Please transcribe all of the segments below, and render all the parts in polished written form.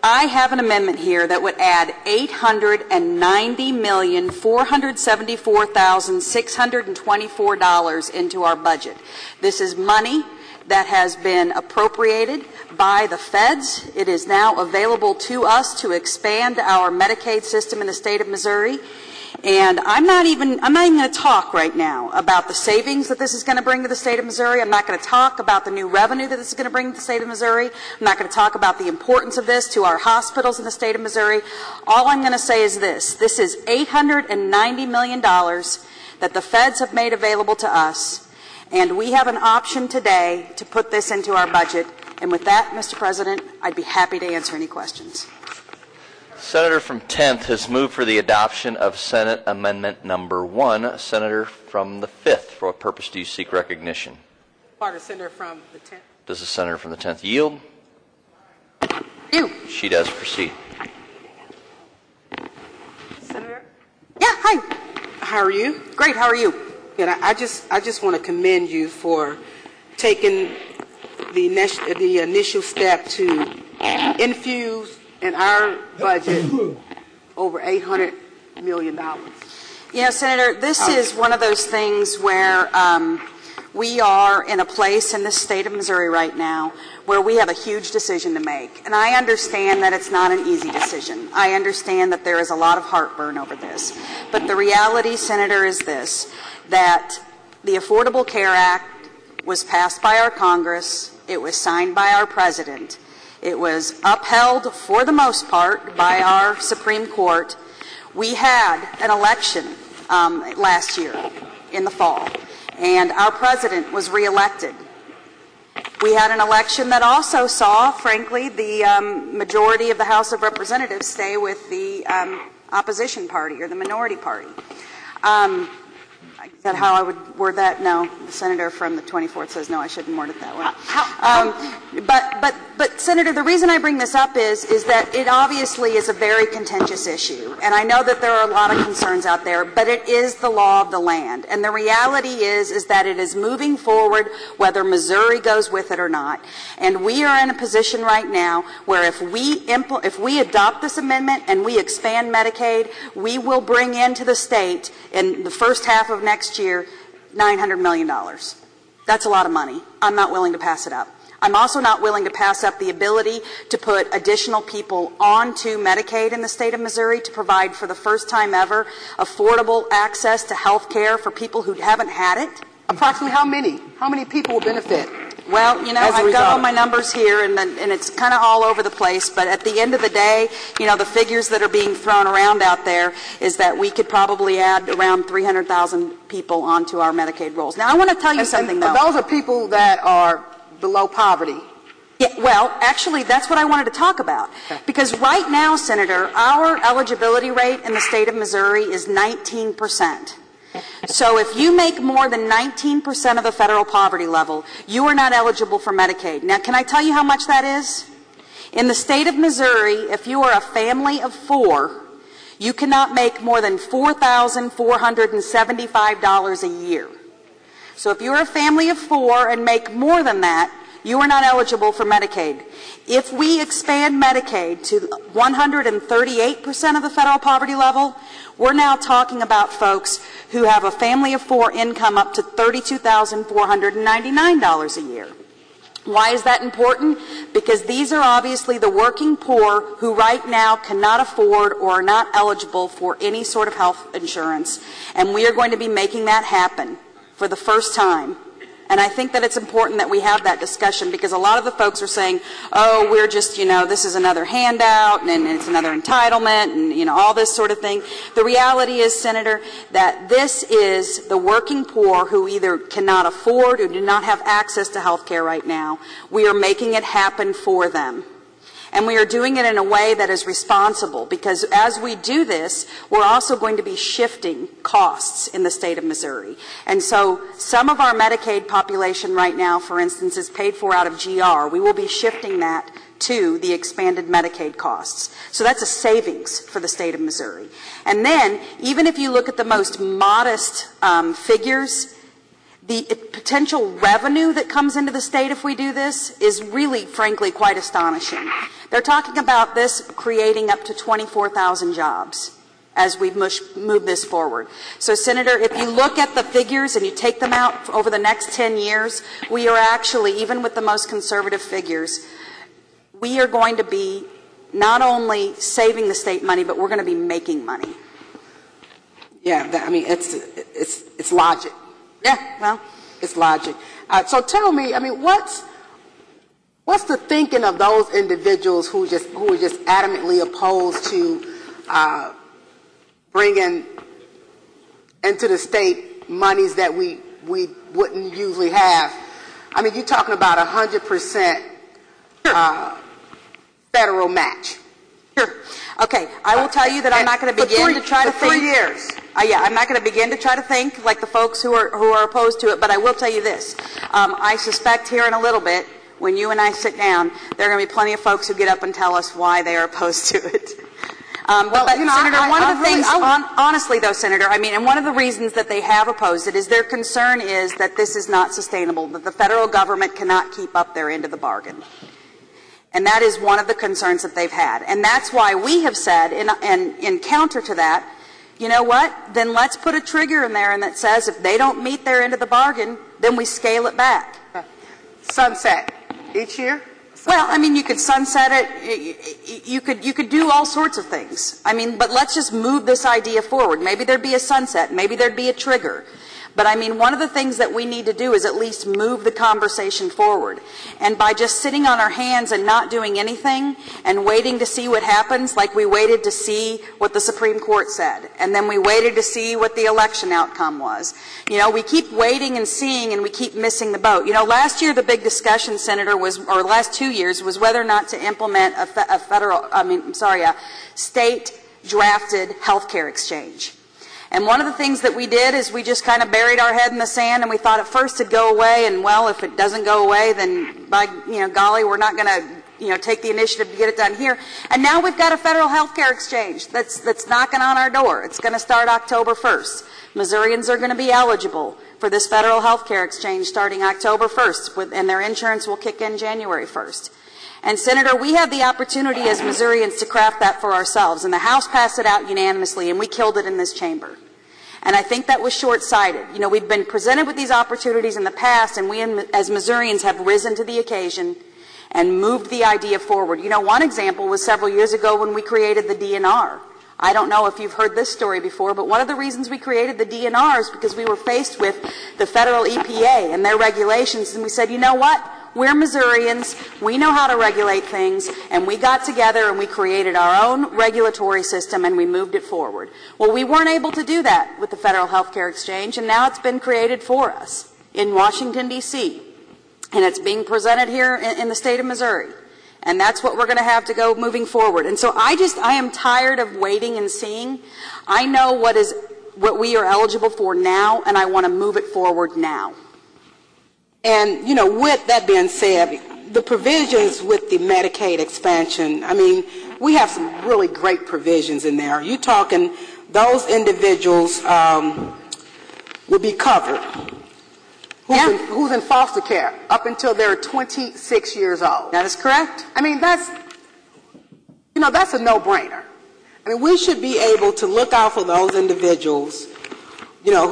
I have an amendment here that would add $890,474,624 into our budget. This is money that has been appropriated by the feds. It is now available to us to expand our Medicaid system in the state of Missouri. And I'm not even going to talk right now about the savings that this is going to bring to the state of Missouri. I'm not going to talk about the new revenue that this is going to bring to the state of Missouri. I'm not going to talk about the importance of this to our hospitals in the state of Missouri. All I'm going to say is this. This is $890 million that the feds have made available to us, and we have an option today to put this into our budget. And with that, Mr. President, I'd be happy to answer any questions. Senator from 10th has moved for the adoption of Senate Amendment Number 1. Senator from the 5th, for what purpose do you seek recognition? Part of Senator from the 10th. Does the Senator from the 10th yield? You. She does. Proceed. Senator? Yeah, hi. How are you? Great, how are you? And I just want to commend you for taking the initial step to infuse in our budget over $800 million. Yeah, Senator, this is one of those things where we are in a place in the state of Missouri right now where we have a huge decision to make. And I understand that it's not an easy decision. I understand that there is a lot of heartburn over this. But the reality, Senator, is this, that the Affordable Care Act was passed by our Congress. It was signed by our President. It was upheld, for the most part, by our Supreme Court. We had an election last year in the fall, and our President was reelected. We had an election that also saw, frankly, the majority of the House of Representatives stay with the opposition party or the minority party. Is that how I would word that? No. The senator from the 24th says no, I shouldn't word it that way. But Senator, the reason I bring this up is that it obviously is a very contentious issue. And I know that there are a lot of concerns out there, but it is the law of the land. And the reality is that it is moving forward whether Missouri goes with it or not. And we are in a position right now where if we adopt this amendment and we expand Medicaid, we will bring into the state in the first half of next year $900 million. That's a lot of money. I'm not willing to pass it up. I'm also not willing to pass up the ability to put additional people onto Medicaid in the state of Missouri to provide, for the first time ever, affordable access to health care for people who haven't had it. Approximately how many? How many people will benefit? Well, you know, I've got all my numbers here, and it's kind of all over the place. But at the end of the day, you know, the figures that are being thrown around out there is that we could probably add around 300,000 people onto our Medicaid rolls. Now, I want to tell you something, though. Those are people that are below poverty. Yeah, well, actually, that's what I wanted to talk about. Okay. Because right now, Senator, our eligibility rate in the state of Missouri is 19%. So if you make more than 19% of the federal poverty level, you are not eligible for Medicaid. Now, can I tell you how much that is? In the state of Missouri, if you are a family of 4, you cannot make more than $4,475 a year. So if you're a family of 4 and make more than that, you are not eligible for Medicaid. If we expand Medicaid to 138% of the federal poverty level, we're now talking about folks who have a family of 4 income up to $32,499 a year. Why is that important? Because these are obviously the working poor who right now cannot afford or are not eligible for any sort of health insurance. And we are going to be making that happen for the first time. And I think that it's important that we have that discussion, because a lot of the folks are saying, oh, we're just, you know, this is another handout and it's another entitlement and, you know, all this sort of thing. The reality is, Senator, that this is the working poor who either cannot afford or do not have access to health care right now. We are making it happen for them. And we are doing it in a way that is responsible, because as we do this, we're also going to be shifting costs in the state of Missouri. And so some of our Medicaid population right now, for instance, is paid for out of GR. We will be shifting that to the expanded Medicaid costs. So that's a savings for the state of Missouri. And then, even if you look at the most modest figures, the potential revenue that comes into the state if we do this is really, frankly, quite astonishing. They're talking about this creating up to 24,000 jobs as we move this forward. So, Senator, if you look at the figures and you take them out over the next 10 years, we are actually, even with the most conservative figures, we are going to be not only saving the state money, but we're going to be making money. Yeah, I mean, it's logic. Yeah, well, it's logic. So tell me, I mean, what's the thinking of those individuals who are just adamantly opposed to bringing into the state monies that we wouldn't usually have? I mean, you're talking about 100% federal match. Sure. Okay, I will tell you that I'm not going to begin to try to think. 3 years. Yeah, I'm not going to begin to try to think like the folks who are opposed to it, but I will tell you this. I suspect here in a little bit, when you and I sit down, there are going to be plenty of folks who get up and tell us why they are opposed to it. Senator, one of the things, honestly though, Senator, I mean, and one of the reasons that they have opposed it is their concern is that this is not sustainable, that the federal government cannot keep up their end of the bargain. And that is one of the concerns that they've had. And that's why we have said, in counter to that, you know what, then let's put a trigger in there and that says if they don't meet their end of the bargain, then we scale it back. Sunset each year? Well, I mean, you could sunset it. You could do all sorts of things. I mean, but let's just move this idea forward. Maybe there'd be a sunset. Maybe there'd be a trigger. But I mean, one of the things that we need to do is at least move the conversation forward. And by just sitting on our hands and not doing anything and waiting to see what happens, like we waited to see what the Supreme Court said, and then we waited to see what the election outcome was. You know, we keep waiting and seeing and we keep missing the boat. You know, last year the big discussion, Senator, was, or last 2 years, was whether or not to implement a state drafted health care exchange. And one of the things that we did is we just kind of buried our head in the sand, and we thought at first it'd go away, and well, if it doesn't go away, then by golly, we're not going to take the initiative to get it done here. And now we've got a federal health care exchange that's knocking on our door. It's going to start October 1st. Missourians are going to be eligible for this federal health care exchange starting October 1st, and their insurance will kick in January 1st. And, Senator, we have the opportunity as Missourians to craft that for ourselves. And the House passed it out unanimously, and we killed it in this chamber. And I think that was short-sighted. You know, we've been presented with these opportunities in the past, and we as Missourians have risen to the occasion and moved the idea forward. You know, one example was several years ago when we created the DNR. I don't know if you've heard this story before, but one of the reasons we created the DNR is because we were faced with the federal EPA and their regulations, and we said, you know what? We're Missourians, we know how to regulate things, and we got together and we created our own regulatory system and we moved it forward. Well, we weren't able to do that with the Federal Health Care Exchange, and now it's been created for us in Washington, D.C., and it's being presented here in the state of Missouri. And that's what we're going to have to go moving forward. And so I am tired of waiting and seeing. I know what we are eligible for now, and I want to move it forward now. And, you know, with that being said, the provisions with the Medicaid expansion, I mean, we have some really great provisions in there. You're talking those individuals will be covered. Who's in foster care up until they're 26 years old. That is correct. I mean, that's a no-brainer. I mean, we should be able to look out for those individuals, you know,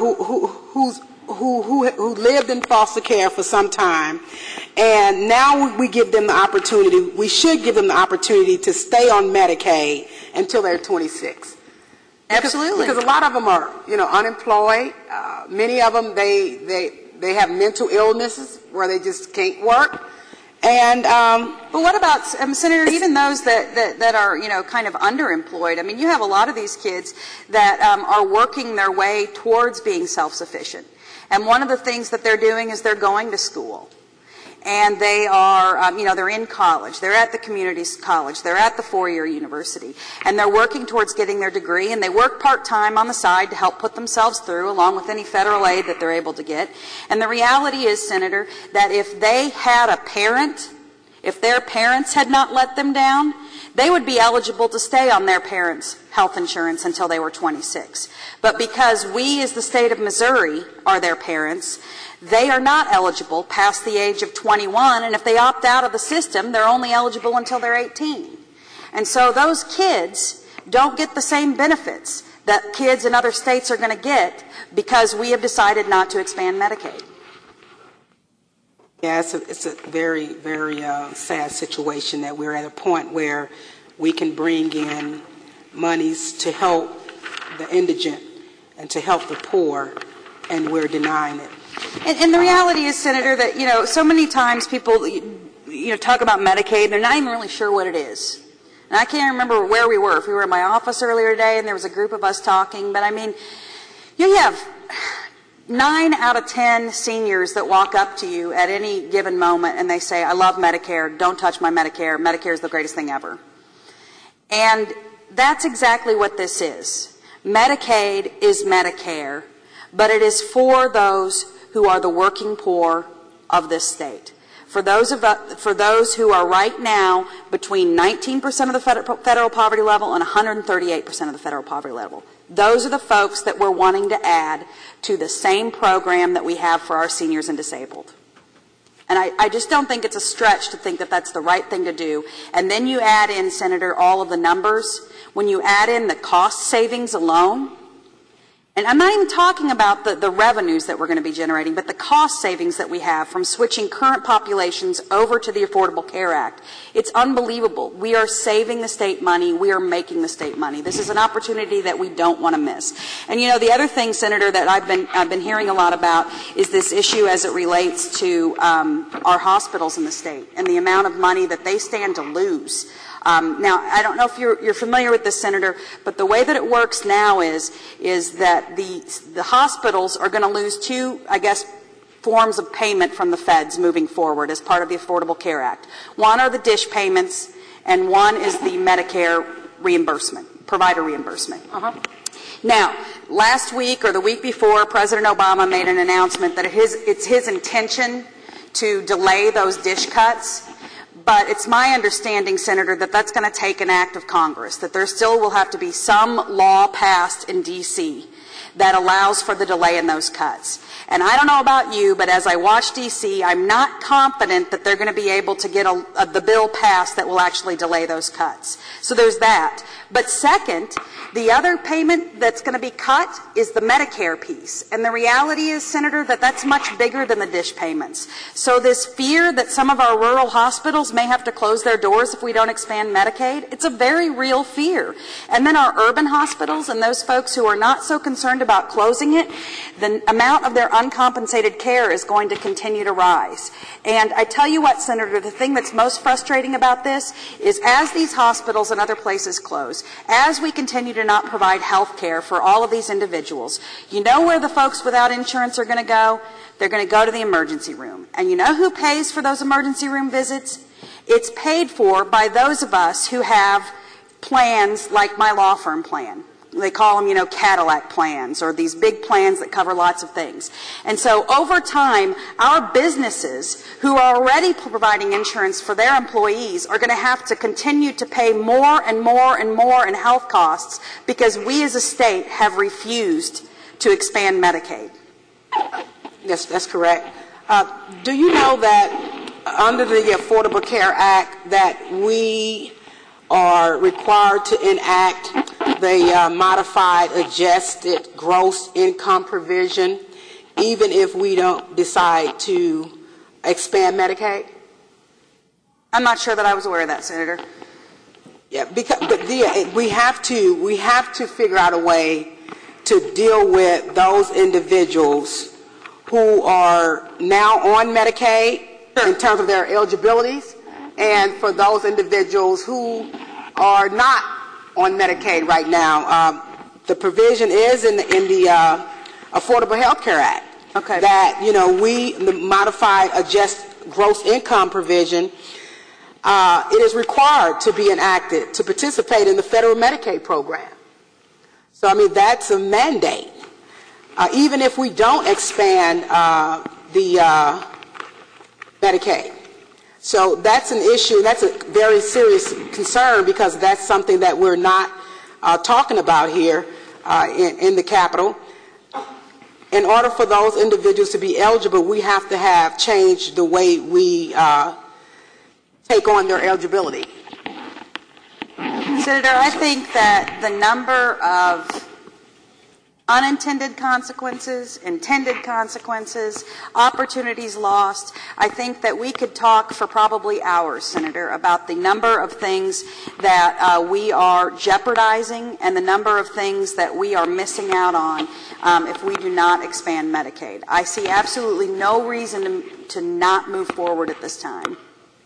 who lived in foster care for some time, and now we give them the opportunity, we should give them the opportunity to stay on Medicaid until they're 26. Absolutely. Because a lot of them are, you know, unemployed. Many of them, they have mental illnesses where they just can't work. And but what about, Senator, even those that are, you know, kind of underemployed? I mean, you have a lot of these kids that are working their way towards being self-sufficient. And one of the things that they're doing is they're going to school. And they are, they're in college. They're at the community college. They're at the four-year university. And they're working towards getting their degree. And they work part-time on the side to help put themselves through, along with any federal aid that they're able to get. And the reality is, Senator, that if they had a parent, if their parents had not let them down, they would be eligible to stay on their parents' health insurance until they were 26. But because we, as the state of Missouri, are their parents, they are not eligible past the age of 21, and if they opt out of the system, they're only eligible until they're 18. And so those kids don't get the same benefits that kids in other states are going to get because we have decided not to expand Medicaid. Yeah, it's a very, very sad situation that we're at a point where we can bring in monies to help the indigent and to help the poor, and we're denying it. And the reality is, Senator, that, so many times people, talk about Medicaid, and they're not even really sure what it is. And I can't remember where we were. If we were in my office earlier today and there was a group of us talking, but I mean, you have 9 out of 10 seniors that walk up to you at any given moment and they say, I love Medicare, don't touch my Medicare, Medicare is the greatest thing ever. And that's exactly what this is. Medicaid is Medicare, but it is for those who are the working poor of this state. For those who are right now between 19% of the federal poverty level and 138% of the federal poverty level. Those are the folks that we're wanting to add to the same program that we have for our seniors and disabled. And I just don't think it's a stretch to think that that's the right thing to do. And then you add in, Senator, all of the numbers. When you add in the cost savings alone, and I'm not even talking about the revenues that we're going to be generating, but the cost savings that we have from switching current populations over to the Affordable Care Act. It's unbelievable. We are saving the state money. We are making the state money. This is an opportunity that we don't want to miss. And the other thing, Senator, that I've been hearing a lot about is this issue as it relates to our hospitals in the state and the amount of money that they stand to lose. Now, I don't know if you're familiar with this, Senator, but the way that it works now is that the hospitals are going to lose 2, forms of payment from the feds moving forward as part of the Affordable Care Act. One are the DSH payments, and one is the Medicare reimbursement, provider reimbursement. Now, last week or the week before, President Obama made an announcement that it's his intention to delay those DSH cuts. But it's my understanding, Senator, that that's going to take an act of Congress, that there still will have to be some law passed in D.C. that allows for the delay in those cuts. And I don't know about you, but as I watch D.C., I'm not confident that they're going to be able to get the bill passed that will actually delay those cuts. So there's that. But second, the other payment that's going to be cut is the Medicare piece. And the reality is, Senator, that that's much bigger than the DSH payments. So this fear that some of our rural hospitals may have to close their doors if we don't expand Medicaid, it's a very real fear. And then our urban hospitals and those folks who are not so concerned about closing it, the amount of their uncompensated care is going to continue to rise. And I tell you what, Senator, the thing that's most frustrating about this is as these hospitals and other places close, as we continue to not provide health care for all of these individuals, you know where the folks without insurance are going to go? They're going to go to the emergency room. And you know who pays for those emergency room visits? It's paid for by those of us who have plans like my law firm plan. They call them, Cadillac plans, or these big plans that cover lots of things. And so over time, our businesses who are already providing insurance for their employees are going to have to continue to pay more and more and more in health costs because we as a state have refused to expand Medicaid. Yes, that's correct. Do you know that under the Affordable Care Act that we are required to enact the modified adjusted gross income provision even if we don't decide to expand Medicaid? I'm not sure that I was aware of that, Senator. Yeah, we have to figure out a way to deal with those individuals who are now on Medicaid in terms of their eligibilities, and for those individuals who are not on Medicaid right now. The provision is in the Affordable Health Care Act. Okay. That, the modified adjusted gross income provision, it is required to be enacted to participate in the federal Medicaid program. So, that's a mandate. Even if we don't expand the Medicaid. So that's an issue. That's a very serious concern because that's something that we're not talking about here in the Capitol. In order for those individuals to be eligible, we have to have changed the way we take on their eligibility. Senator, I think that the number of unintended consequences, intended consequences, opportunities lost, I think that we could talk for probably hours, Senator, about the number of things that we are jeopardizing and the number of things that we are missing out on if we do not expand Medicaid. I see absolutely no reason to not move forward at this time.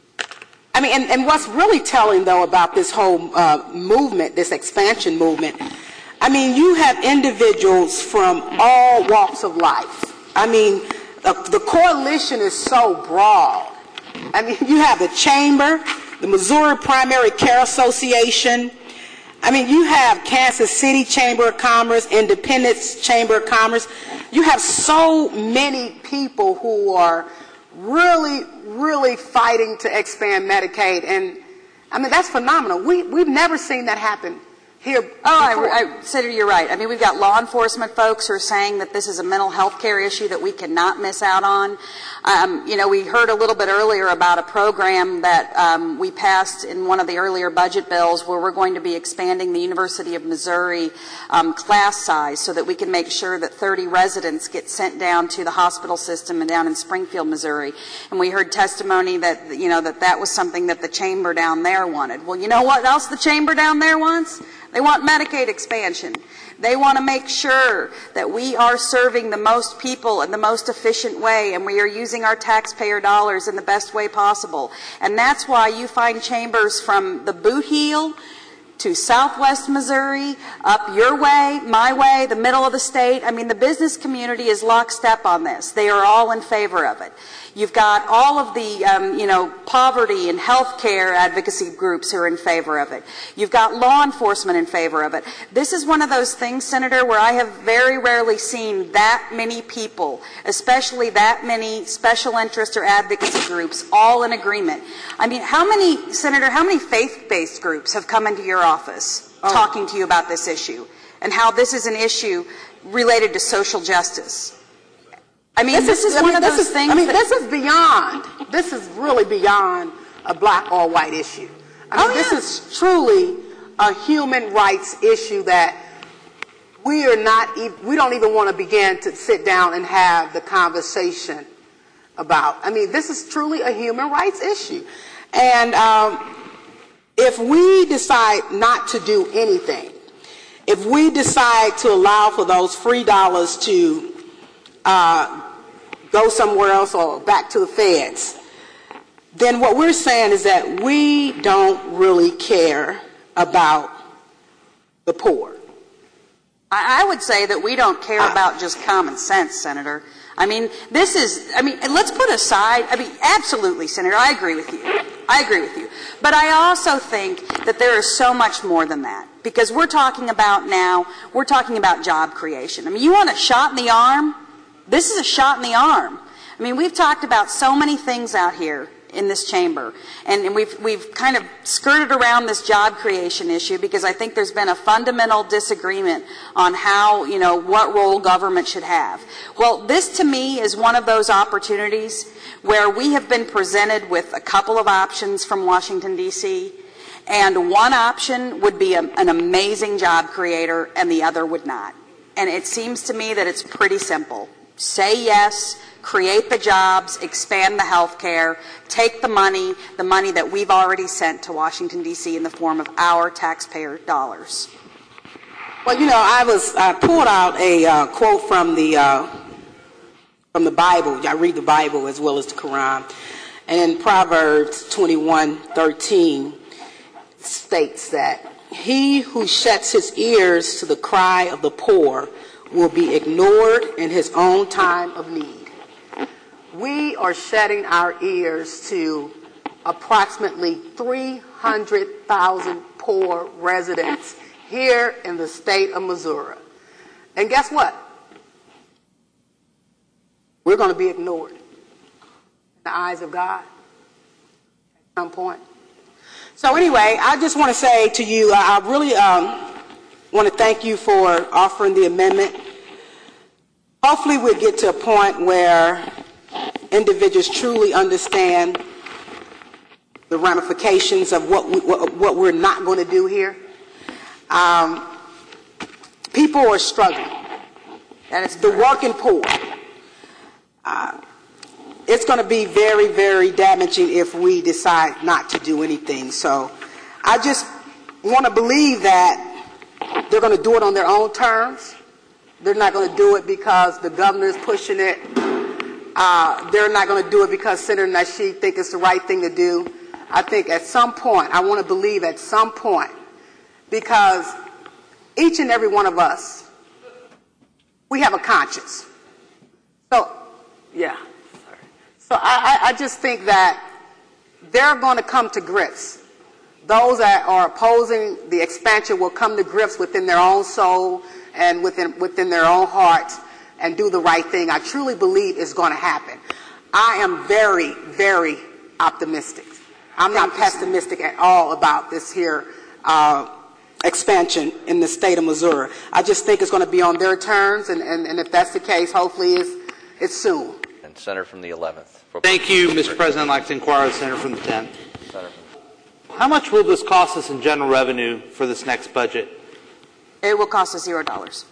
I mean, and what's really telling, though, about this whole movement, this expansion movement, I mean, you have individuals from all walks of life. I mean, the coalition is so broad. I mean, you have the Chamber, the Missouri Primary Care Association. I mean, you have Kansas City Chamber of Commerce, Independence Chamber of Commerce. You have so many people who are really, really fighting to expand Medicaid. And, I mean, that's phenomenal. We've never seen that happen here. Senator, you're right. I mean, we've got law enforcement folks who are saying that this is a mental health care issue that we cannot miss out on. We heard a little bit earlier about a program that we passed in one of the earlier budget bills where we're going to be expanding the University of Missouri class size so that we can make sure that 30 residents get sent down to the hospital system and down in Springfield, Missouri. And we heard testimony that, that was something that the chamber down there wanted. Well, you know what else the chamber down there wants? They want Medicaid expansion. They want to make sure that we are serving the most people in the most efficient way and we are using our taxpayer dollars in the best way possible. And that's why you find chambers from the Boot Heel to Southwest Missouri, up your way, my way, the middle of the state. I mean, the business community is lockstep on this. They are all in favor of it. You've got all of the, poverty and health care advocacy groups who are in favor of it. You've got law enforcement in favor of it. This is one of those things, Senator, where I have very rarely seen that many people, especially that many special interest or advocacy groups, all in agreement. I mean, how many faith-based groups have come into your office talking to you about this issue and how this is an issue related to social justice? I mean, this is one of those things. I mean, this is really beyond a black or white issue. I mean, this is truly a human rights issue that we don't even want to begin to sit down and have the conversation about. I mean, this is truly a human rights issue. And if we decide not to do anything, if we decide to allow for those free dollars to go somewhere else or back to the feds, then what we're saying is that we don't really care about the poor. I would say that we don't care about just common sense, Senator. I mean, let's put aside, absolutely, Senator, I agree with you. But I also think that there is so much more than that. Because we're talking about job creation. I mean, you want a shot in the arm? This is a shot in the arm. I mean, we've talked about so many things out here in this chamber, and we've kind of skirted around this job creation issue because I think there's been a fundamental disagreement on how, what role government should have. Well, this to me is one of those opportunities where we have been presented with a couple of options from Washington, D.C., and one option would be an amazing job creator and the other would not. And it seems to me that it's pretty simple. Say yes, create the jobs, expand the health care, take the money that we've already sent to Washington, D.C. in the form of our taxpayer dollars. Well, I pulled out a quote from the Bible. I read the Bible as well as the Quran. And in Proverbs 21:13 states that he who shuts his ears to the cry of the poor will be ignored in his own time of need. We are shutting our ears to approximately 300,000 poor residents here in the state of Missouri. And guess what? We're going to be ignored in the eyes of God. some point. So anyway, I just want to say to you, I really want to thank you for offering the amendment. Hopefully we'll get to a point where individuals truly understand the ramifications of what we're not going to do here. People are struggling. That is The working poor. It's going to be very, very damaging if we decide not to do anything. So I just want to believe that they're going to do it on their own terms. They're not going to do it because the governor is pushing it. They're not going to do it because Senator Nasheed thinks it's the right thing to do. I think at some point, I want to believe at some point, because each and every one of us, we have a conscience. So, yeah. So I just think that they're going to come to grips. Those that are opposing the expansion will come to grips within their own soul and within their own hearts and do the right thing. I truly believe it's going to happen. I am very, very optimistic. I'm not pessimistic at all about this here expansion in the state of Missouri. I just think it's going to be on their terms, and if that's the case, hopefully it's soon. And Senator from the 11th. Thank you, Mr. President. I'd like to inquire the Senator from the 10th. How much will this cost us in general revenue for this next budget? It will cost us $0.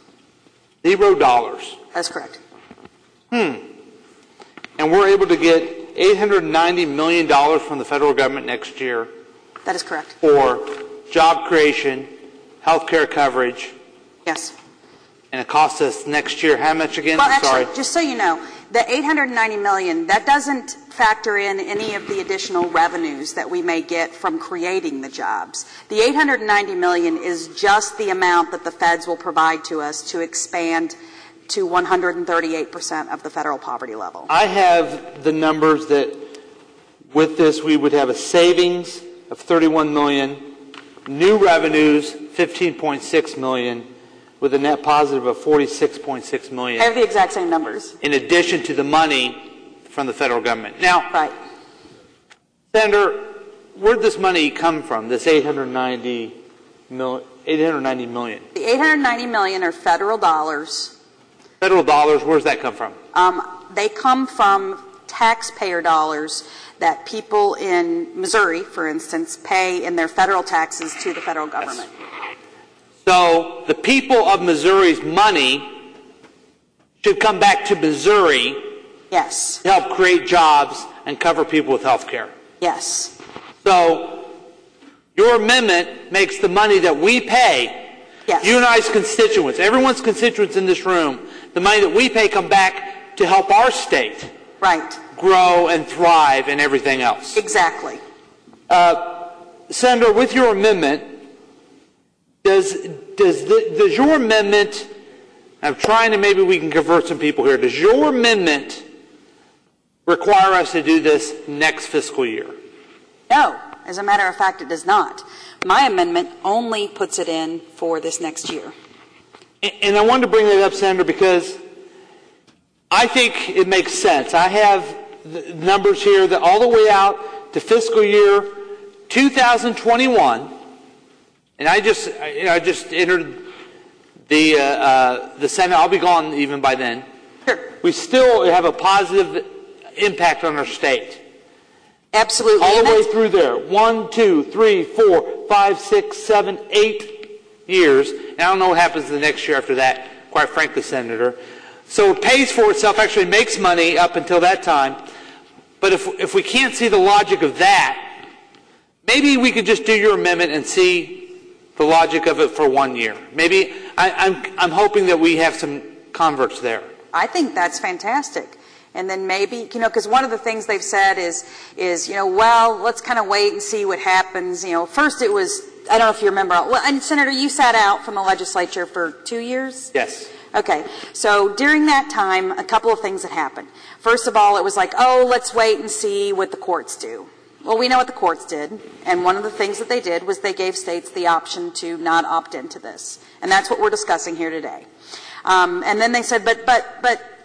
$0. That's correct. And we're able to get $890 million from the federal government next year That is correct. for job creation, health care coverage, Yes. and it costs us next year how much again? Well, I'm sorry. actually, just so you know, the $890 million, that doesn't factor in any of the additional revenues that we may get from creating the jobs. The $890 million is just the amount that the feds will provide to us to expand to 138% of the federal poverty level. I have the numbers that with this we would have a savings of $31 million, new revenues $15.6 million, with a net positive of $46.6 million. I have the exact same numbers. In addition to the money from the federal government. Now, Right. Senator, where did this money come from, this $890 million? The $890 million are federal dollars. Federal dollars, where does that come from? They come from taxpayer dollars that people in Missouri, for instance, pay in their federal taxes to the federal government. Yes. So the people of Missouri's money should come back to Missouri Yes. to help create jobs and cover people with health care. Yes. So your amendment makes the money that we pay, Yes. you and I's constituents, everyone's constituents in this room, the money that we pay come back to help our state Right. grow and thrive and everything else. Exactly. Senator, with your amendment, does your amendment, I'm trying to, maybe we can convert some people here, does your amendment require us to do this next fiscal year? No. As a matter of fact, it does not. My amendment only puts it in for this next year. And I wanted to bring that up, Senator, because I think it makes sense. I have the numbers here that all the way out to fiscal year 2021, and I just entered the Senate. I'll be gone even by then. Sure. We still have a positive impact on our state. Absolutely. All the way through there. 1, 2, 3, 4, 5, 6, 7, 8 years. And I don't know what happens the next year after that, quite frankly, Senator. So it pays for itself, actually makes money up until that time. But if we can't see the logic of that, maybe we could just do your amendment and see the logic of it for 1 year. Maybe I'm hoping that we have some converts there. I think that's fantastic. And then maybe, because one of the things they've said is, well, let's kind of wait and see what happens. First it was, I don't know if you remember, well, and Senator, you sat out from the legislature for 2 years? Yes. Okay. So during that time, a couple of things had happened. First of all, it was like, let's wait and see what the courts do. Well, we know what the courts did. And one of the things that they did was they gave states the option to not opt into this. And that's what we're discussing here today. And then they said, but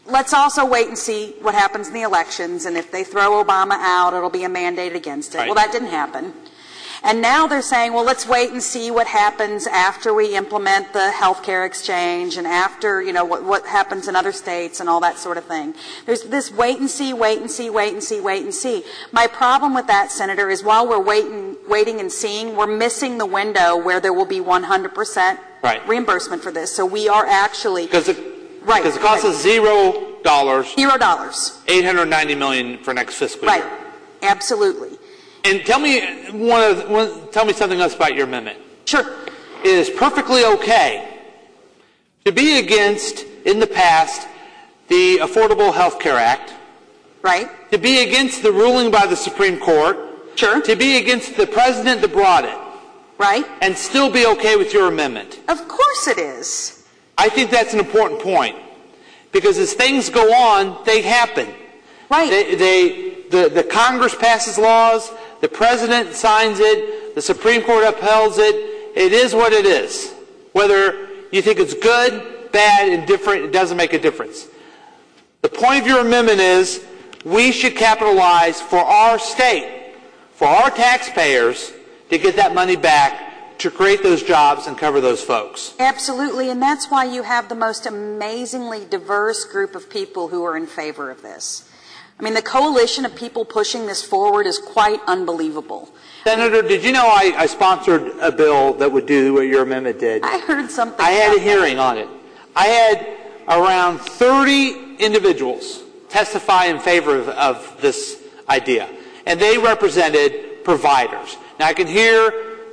let's also wait and see what happens in the elections, and if they throw Obama out, it'll be a mandate against it. Right. Well, that didn't happen. And now they're saying, well, let's wait and see what happens after we implement the health care exchange and after, what happens in other states and all that sort of thing. There's this wait and see, wait and see, wait and see, wait and see. My problem with that, Senator, is while we're waiting and seeing, we're missing the window where there will be 100% reimbursement for this. So we are actually... Because it costs us $0. $0. $890 million for next fiscal year. Right. Absolutely. And tell me something else about your amendment. Sure. It is perfectly okay to be against, in the past, the Affordable Health Care Act. Right. To be against the ruling by the Supreme Court. Sure. To be against the president that brought it. Right. And still be okay with your amendment. Of course it is. I think that's an important point. Because as things go on, they happen. Right. The Congress passes laws, the president signs it, the Supreme Court upheld it. It is what it is. Whether you think it's good, bad, indifferent, it doesn't make a difference. The point of your amendment is we should capitalize for our state, for our taxpayers, to get that money back, to create those jobs and cover those folks. Absolutely, and that's why you have the most amazingly diverse group of people who are in favor of this. I mean, the coalition of people pushing this forward is quite unbelievable. Senator, did you know I sponsored a bill that would do what your amendment did? I heard something. I had a hearing on it. I had around 30 individuals testify in favor of this idea. And they represented providers. Now, I can hear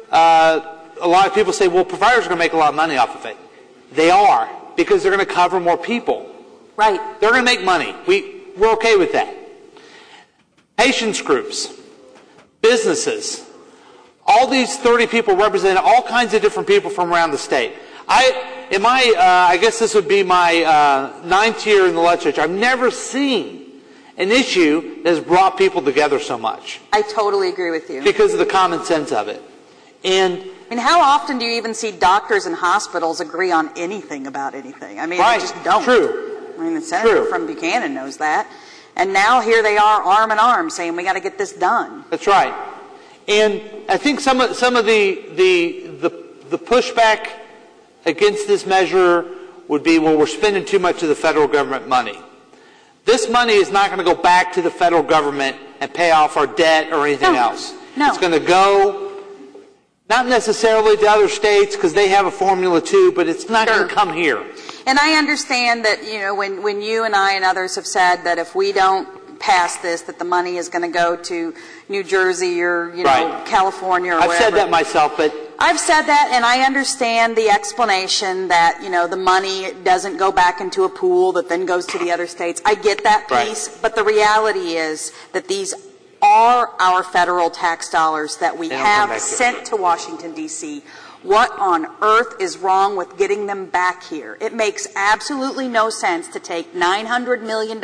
a lot of people say, well, providers are going to make a lot of money off of it. They are, because they're going to cover more people. Right. They're going to make money. We're okay with that. Patients groups, businesses, all these 30 people represent all kinds of different people from around the state. I guess this would be my 9th year in the legislature. I've never seen an issue that has brought people together so much. I totally agree with you. Because of the common sense of it. And how often do you even see doctors and hospitals agree on anything about anything? I mean, right. They just don't. True. I mean, the senator from Buchanan knows that. And now here they are arm in arm saying we got to get this done. That's right. And I think some of the pushback against this measure would be, well, we're spending too much of the federal government money. This money is not going to go back to the federal government and pay off our debt or anything else. No. It's going to go not necessarily to other states because they have a formula too, but it's not going to come here. And I understand that, when you and I and others have said that if we don't pass this, that the money is going to go to New Jersey or, California or wherever. I've said that myself, but... I've said that, and I understand the explanation that, the money doesn't go back into a pool that then goes to the other states. I get that piece, right. But the reality is that these are our federal tax dollars that we have sent to Washington, D.C. What on earth is wrong with getting them back here? It makes absolutely no sense to take $900 million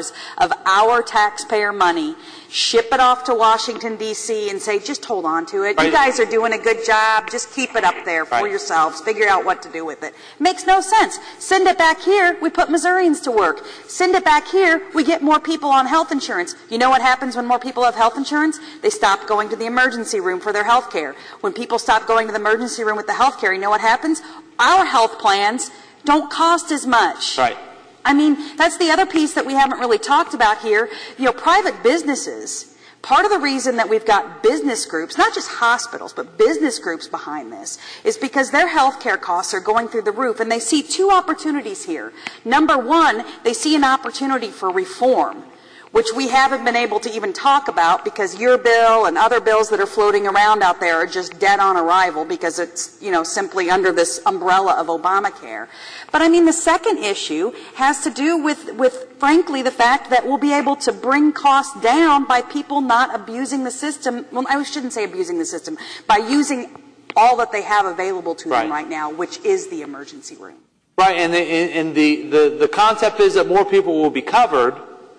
of our taxpayer money, ship it off to Washington, D.C., and say, just hold on to it. Right. You guys are doing a good job. Just keep it up there for yourselves. Figure out what to do with it. Makes no sense. Send it back here. We put Missourians to work. Send it back here. We get more people on health insurance. You know what happens when more people have health insurance? They stop going to the emergency room for their health care. When people stop going to the emergency room with the health care, you know what happens? Our health plans don't cost as much. Right. I mean, that's the other piece that we haven't really talked about here. Private businesses, part of the reason that we've got business groups, not just hospitals, but business groups behind this, is because their health care costs are going through the roof, and they see two opportunities here. Number one, they see an opportunity for reform, which we haven't been able to even talk about because your bill and other bills that are floating around out there are just dead on arrival because it's, simply under this umbrella of Obamacare. But I mean, the second issue has to do with frankly, the fact that we'll be able to bring costs down by people not abusing the system. Well, I shouldn't say abusing the system, by using all that they have available to them right now, which is the emergency room. Right, and the concept is that more people will be covered,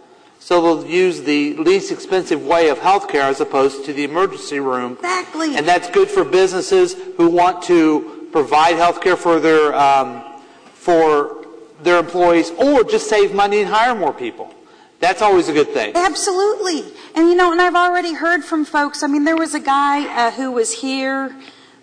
so they'll use the least expensive way of health care as opposed to the emergency room. Exactly. And that's good for businesses who want to provide health care for their employees, or just save money and hire more people. That's always a good thing. Absolutely. And and I've already heard from folks. I mean, there was a guy who was here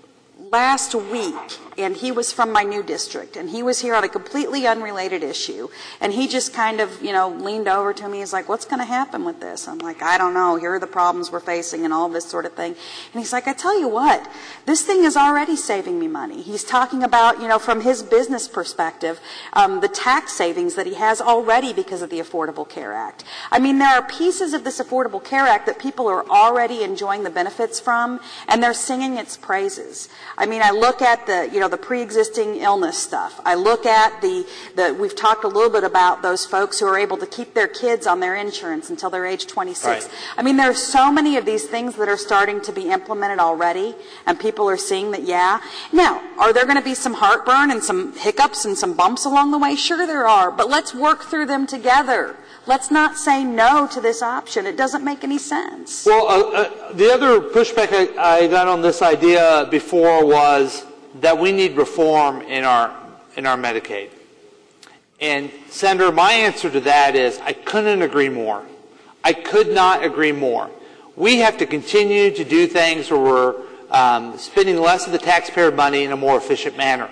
last week, and he was from my new district, and he was here on a completely unrelated issue, and he just kind of, leaned over to me. He's like, what's going to happen with this? I'm like, I don't know. Here are the problems we're facing and all this sort of thing. And he's like, I tell you what, this thing is already saving me money. He's talking about, from his business perspective, the tax savings that he has already because of the Affordable Care Act. I mean, there are pieces of this Affordable Care Act that people are already enjoying the benefits from, and they're singing its praises. I mean, I look at the pre-existing illness stuff. I look at we've talked a little bit about those folks who are able to keep their kids on their insurance until they're age 26. Right. I mean, there are so many of these things that are starting to be implemented already, and people are seeing that, yeah. Now, are there going to be some heartburn and some hiccups and some bumps along the way? Sure there are, but let's work through them together. Let's not say no to this option. It doesn't make any sense. Well, the other pushback I got on this idea before was that we need reform in our Medicaid. And Senator, my answer to that is I couldn't agree more. I could not agree more. We have to continue to do things where we're spending less of the taxpayer money in a more efficient manner.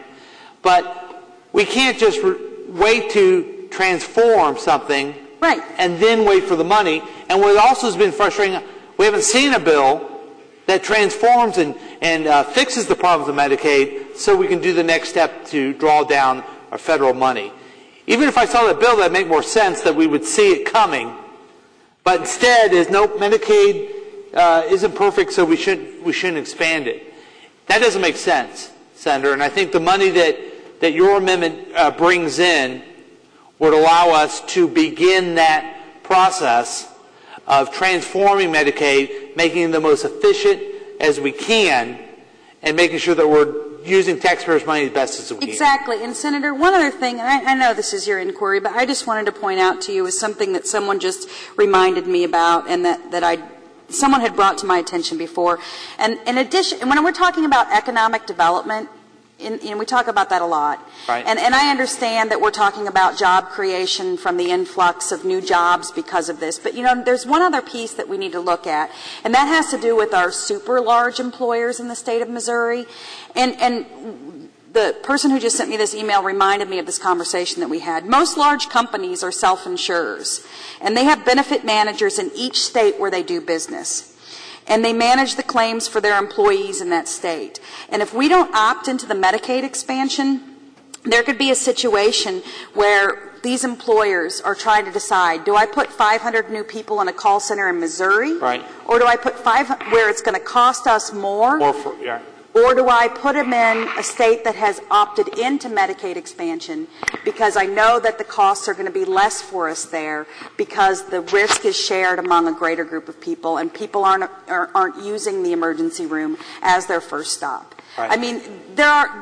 But we can't just wait to transform something right, and then wait for the money. And what also has been frustrating, we haven't seen a bill that transforms and fixes the problems of Medicaid so we can do the next step to draw down our federal money. Even if I saw that bill, that would make more sense that we would see it coming. But instead is, nope, Medicaid isn't perfect, so we shouldn't expand it. That doesn't make sense, Senator. And I think the money that your amendment brings in would allow us to begin that process of transforming Medicaid, making it the most efficient as we can, and making sure that we're using taxpayers' money as best as we can. Exactly. And Senator, one other thing, and I know this is your inquiry, but I just wanted to point out to you is something that someone just reminded me about and that someone had brought to my attention before. And in addition, when we're talking about economic development, we talk about that a lot. Right. And I understand that we're talking about job creation from the influx of new jobs because of this. But, there's one other piece that we need to look at, and that has to do with our super large employers in the state of Missouri. And the person who just sent me this email reminded me of this conversation that we had. Most large companies are self-insurers, and they have benefit managers in each state where they do business. And they manage the claims for their employees in that state. And if we don't opt into the Medicaid expansion, there could be a situation where these employers are trying to decide, do I put 500 new people in a call center in Missouri? Right. Or do I put 500 where it's going to cost us more? Yeah. Or do I put them in a state that has opted into Medicaid expansion because I know that the costs are going to be less for us there because the risk is shared among a greater group of people and people aren't using the emergency room as their first stop. Right. I mean, there are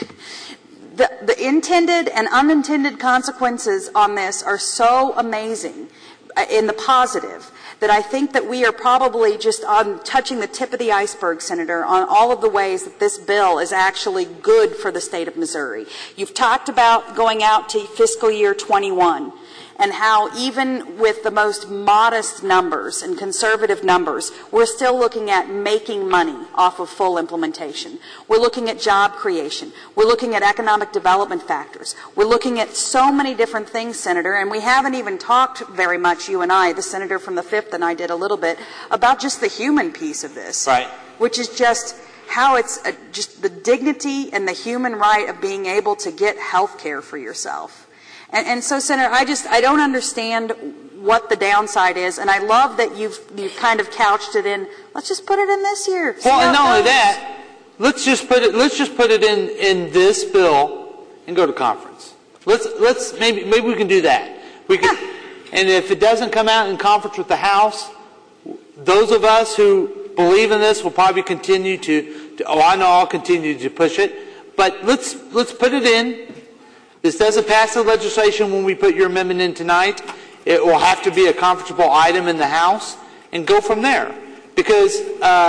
the intended and unintended consequences on this are so amazing in the positive that I think that we are probably just on touching the tip of the iceberg, Senator, on all of the ways that this bill is actually good for the state of Missouri. You've talked about going out to fiscal year 21 and how even with the most modest numbers and conservative numbers, we're still looking at making money off of full implementation. We're looking at job creation. We're looking at economic development factors. We're looking at so many different things, Senator, and we haven't even talked very much, you and I, the senator from the 5th and I did a little bit, about just the human piece of this. Right. Which is just how it's just the dignity and the human right of being able to get health care for yourself. And so, Senator, I don't understand what the downside is, and I love that you've kind of couched it in. Let's just put it in this year. Well, and not only that, let's just put it in this bill and go to conference. Maybe we can do that. We can, and if it doesn't come out in conference with the House, those of us who believe in this will probably continue I know I'll continue to push it. But let's put it in. This doesn't pass the legislation when we put your amendment in tonight. It will have to be a conferenceable item in the House and go from there. Because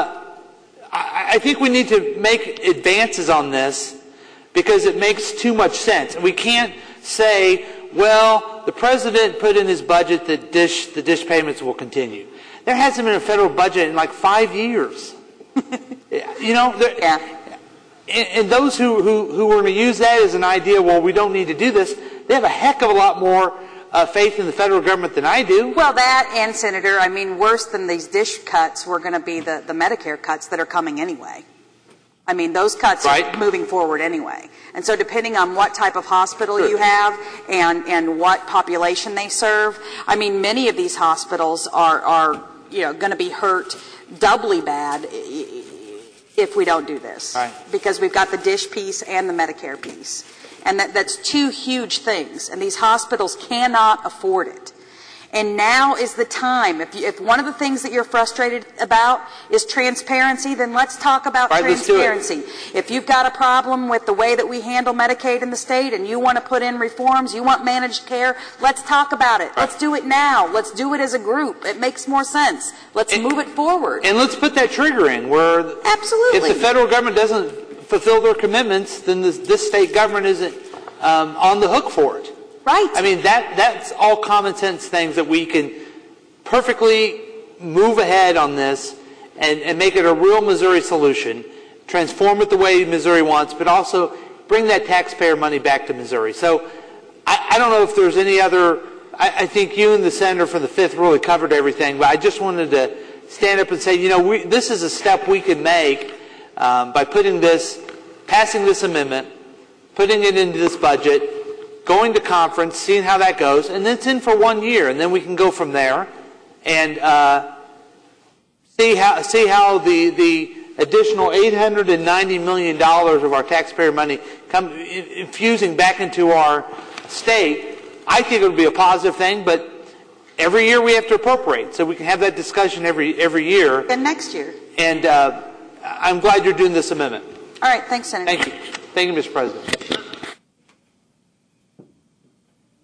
I think we need to make advances on this because it makes too much sense. We can't say, well, the president put in his budget that the dish payments will continue. There hasn't been a federal budget in like 5 years. And those who were going to use that as an idea, well, we don't need to do this, they have a heck of a lot more faith in the federal government than I do. Well, that and, Senator, I mean, worse than these dish cuts were going to be the Medicare cuts that are coming anyway. I mean, those cuts are moving forward anyway. And so depending on what type of hospital you have and what population they serve, I mean, many of these hospitals are going to be hurt doubly bad if we don't do this. Right. Because we've got the dish piece and the Medicare piece. And that's two huge things. And these hospitals cannot afford it. And now is the time. If one of the things that you're frustrated about is transparency, then let's talk about transparency. If you've got a problem with the way that we handle Medicaid in the state and you want to put in reforms, you want managed care, let's talk about it. Let's do it now. Let's do it as a group. It makes more sense. Let's move it forward. And let's put that trigger in where absolutely, if the federal government doesn't fulfill their commitments, then this state government isn't on the hook for it. Right. I mean, that's all common sense things that we can perfectly move ahead on this and make it a real Missouri solution, transform it the way Missouri wants, but also bring that taxpayer money back to Missouri. So I don't know if there's any other, I think you and the senator from the 5th really covered everything, but I just wanted to stand up and say, this is a step we can make by passing this amendment, putting it into this budget, going to conference, seeing how that goes, and then it's in for 1 year, and then we can go from there and see how the additional $890 million of our taxpayer money come infusing back into our state. I think it would be a positive thing, but every year we have to appropriate, so we can have that discussion every year. And next year. And I'm glad you're doing this amendment. All right, thanks, Senator. Thank you. Thank you, Mr. President.